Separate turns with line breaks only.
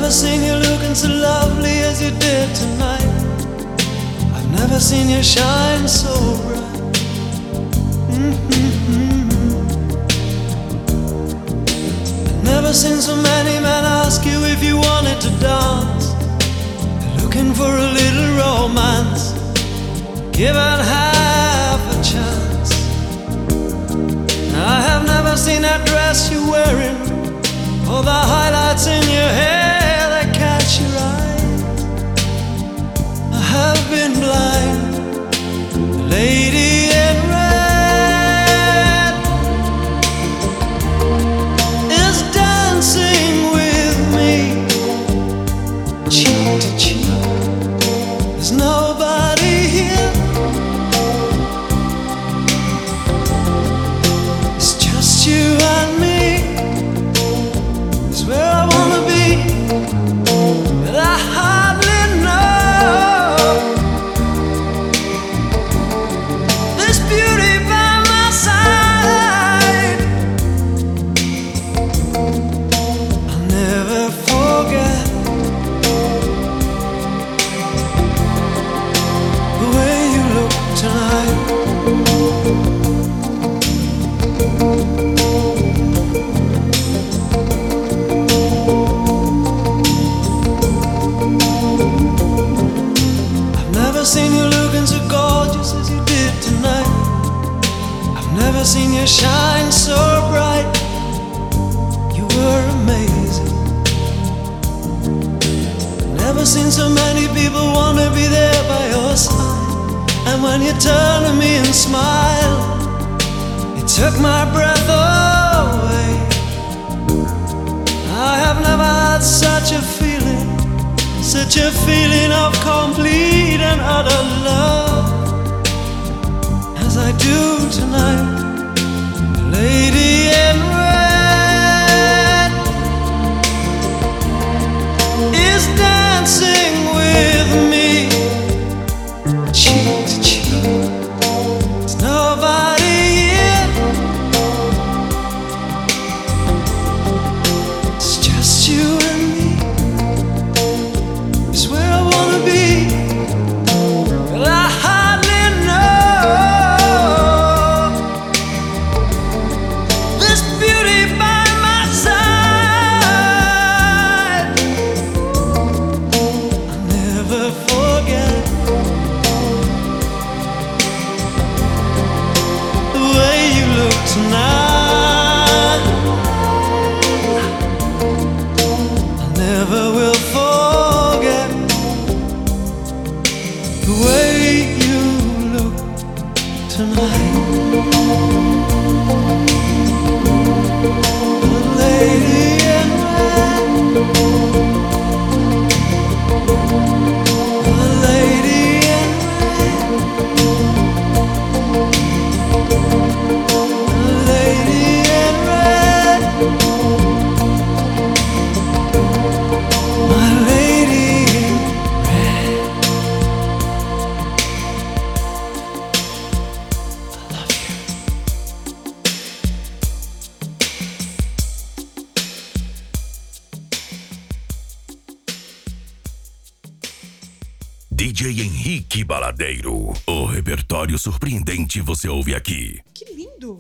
never seen you looking so lovely as you did tonight. I've never seen you shine so bright. I've never seen so many men ask you if you wanted to dance. They're looking for a little romance, given half a chance. I have never seen that dress you're wearing, or the highlights in your hair that catch your eye. I have been blind. The lady in red is dancing with me, cheek to cheek. There's nobody here. It's just you and me. It's where I wanna be, but I hardly know this beauty by my side. I'll never forget the way you look tonight. I've never seen you looking so gorgeous as you did tonight. I've never seen you shine so bright. You were amazing. Never seen so many people wanna be there by your side. And when you turned to me and smiled, it took my breath away. I have never had such a feeling, such a feeling of complete and utter love as I do tonight. The lady in red is dancing with me, cheek to cheek. There's nobody here. It's just you and me. It's where I wanna be, but I hardly know this beauty by my side. I'll never forget the way you look tonight. I never will forget the way you look tonight. The lady in red, the lady in red, the lady in red, my lady in red. I love you.
DJ Henrique Baladeiro. O repertório surpreendente você ouve aqui.
Que lindo!